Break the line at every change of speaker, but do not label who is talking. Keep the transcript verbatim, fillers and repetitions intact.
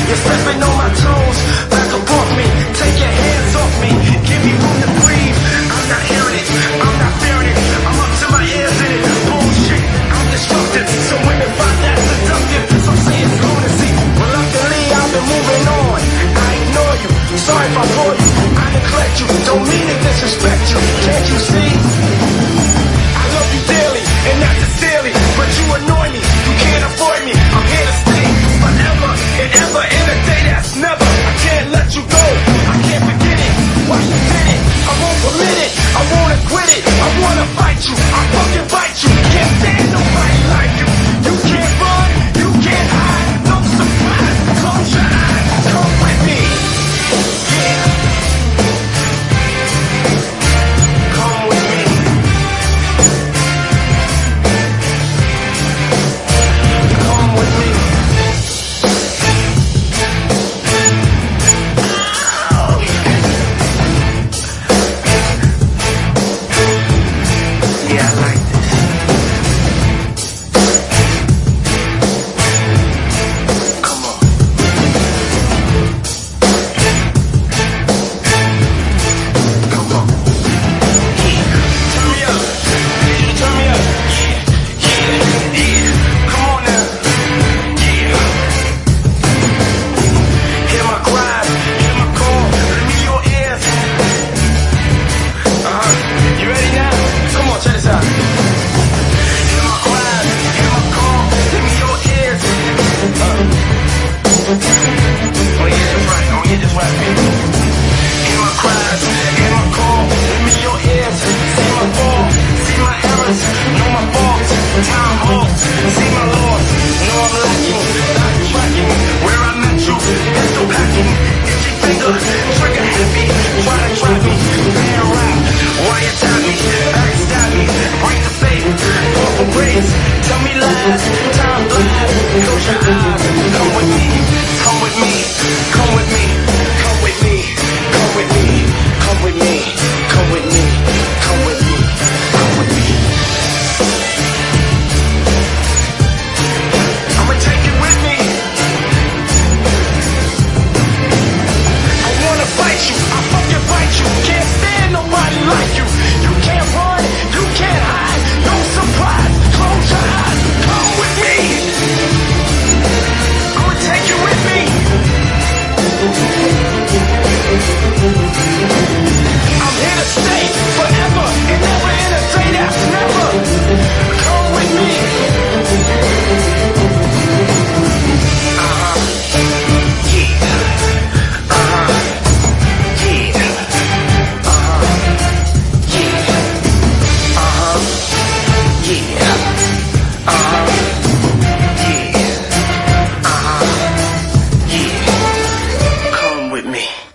You're stepping on my toes, back up off me. Take your hands off me, give me room to breathe. I'm not hearing it, I'm not fearing it. I'm up to my ears in it. Bullshit, I'm destructive. Some women find that seductive. Some say it's lunacy. Reluctantly, I've been moving on. I ignore you, sorry if I bore you. I neglect you, don't mean to disrespect you. Can't you see? I love you dearly, and not sincerely, but you annoy me. You can't avoid me. I'm here to stay forever and ever. In a day that's never. I can't let you go. I can't forget it. Why you did it? I won't permit it. I wanna quit it. I wanna fight you. I fucking fight you. Can't stand nobody like you. You can't run. You can't hide. No surprise. Close your eyes. Come with me. Yeah. Come with me. Come with me. Yeah, I like this. Come on. Come on. Yeah. Turn me up. Need you to turn me up. Yeah. Yeah. Yeah. Come on now. Yeah. Hear my cries. Hear my call. Let me your ears. Uh-huh. You ready now? Come on, check this out. Hear my cries, hear my call, let me your ears. Uh. Oh yeah, that's right. Oh yeah, that's right, baby. Hear my cries, hear my call, let me your ears. See my fall, see my errors, know my faults, time halts, see my loss, know I'm lacking, not tracking where I met you, pistol packing, itchy finger, trigger happy, try to trap me, bad rap, why you tap me, backstab me, break the faith, fall for grace, tell me lies, time flies, close your eyes, come with me, come with me, come with me, come with me, come with me, come with me, come with me, come with me, come with me. I'ma take it with me. I wanna fight you, I fucking fight you. Can't stand nobody like you. You can't run, you can't hide. No surprise, close your eyes, come with me. I'ma take you with me. I'm here to stay forever and never in a day that's never. Come with me. Uh-huh. Yeah. Uh-huh. Yeah. Uh-huh. Yeah. Uh-huh. Yeah. Uh-huh. Yeah. Uh-huh. Yeah. Come with me.